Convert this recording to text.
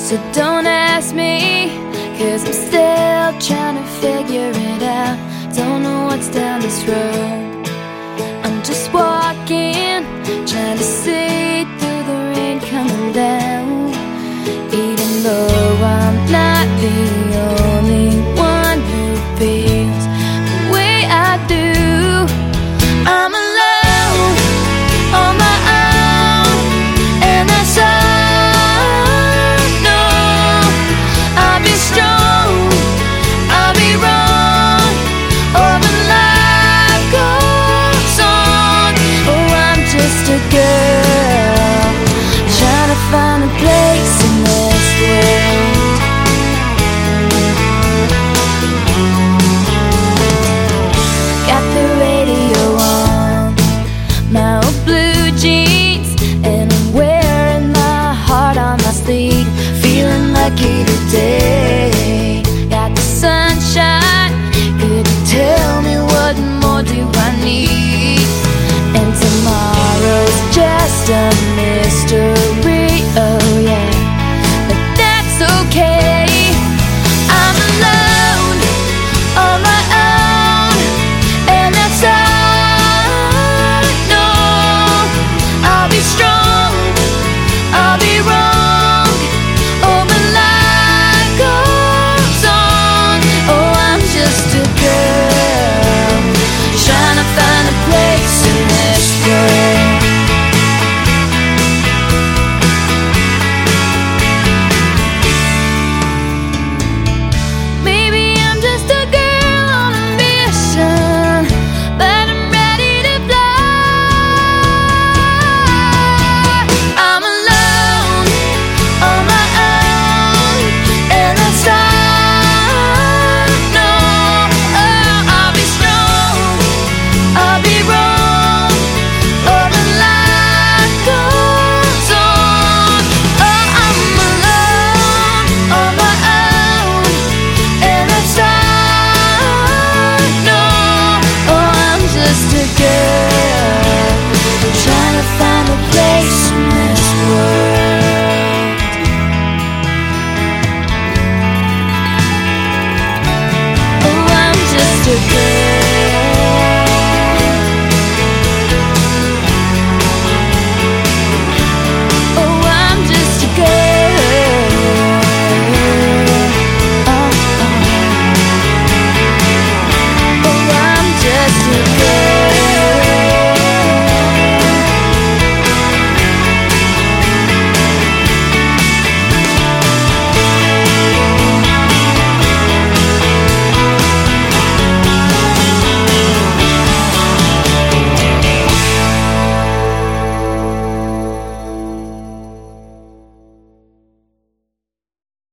So don't ask me, 'cause I'm still trying to figure it out. Don't know what's down this road. I'm just walking, trying to see through the rain coming down. Even though I'm not the only one who feels the way I do. I'm alone, on my own, and that's all. No, I'll be strong, I'll be wrong, oh, but life goes on. Oh, I'm just a girl trying to find a place in this world. Got the radio on, my old blue jeans, and I'm wearing my heart on my sleeve. Feeling lucky today, got the sunshine. Could you tell me what more do I need? And tomorrow's just a